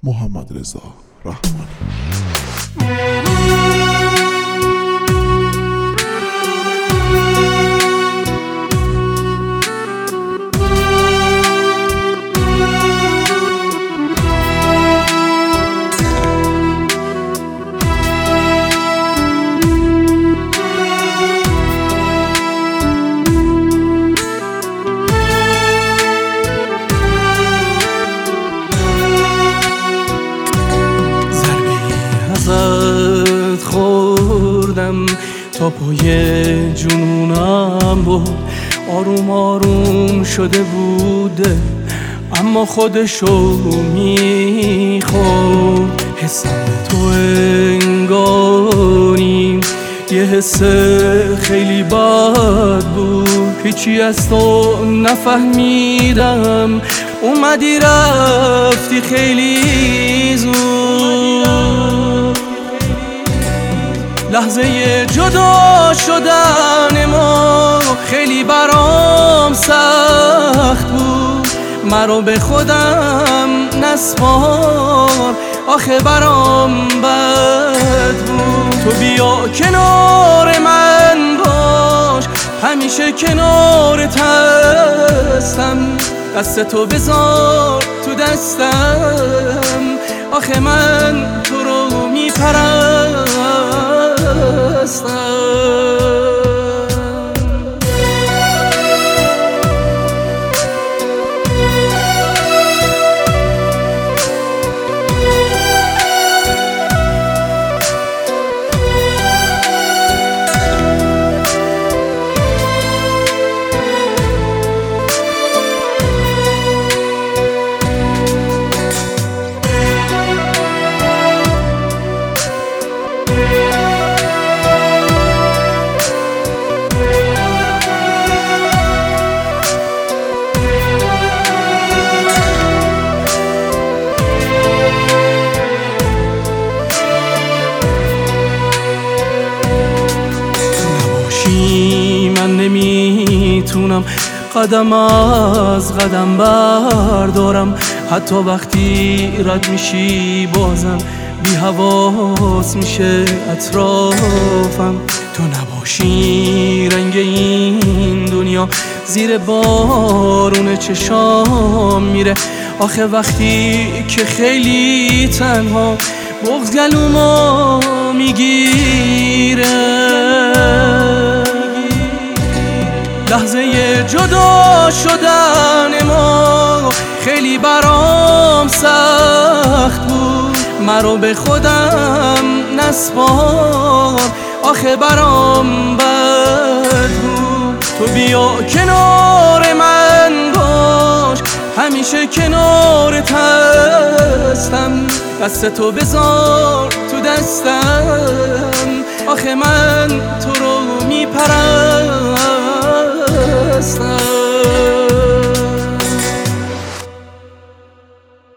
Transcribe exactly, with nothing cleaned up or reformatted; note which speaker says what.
Speaker 1: محمد رضا رحمانی.
Speaker 2: خوردم تا پای جنونم بود، آروم آروم شده بوده اما خودشو میخورد. حسم به تو انگاریم یه حس خیلی بد بود، هیچی از تو نفهمیدم، اومدی رفتی خیلی زود. لحظه جدا شدن ما خیلی برام سخت بود، مرا به خودم نسپار آخه برام بد بود. تو بیا کنار من باش، همیشه کنارت هستم، دست تو بذار تو دستم، آخه من تو رو میپرستم. من نمیتونم قدم از قدم بردارم، حتی وقتی رد میشی بازم بی حواس میشه اطرافم. تو نباشی رنگ این دنیا زیر بارون چشام میره، آخه وقتی که خیلی تنها بغض گلومو میگیره. لحظه جدا شدن ما خیلی برام سخت بود، مرا به خودم نسپار آخه برام بد بود. تو بیا کنار من باش، همیشه کنارت هستم، دست تو بذار تو دستم، آخه من تو رو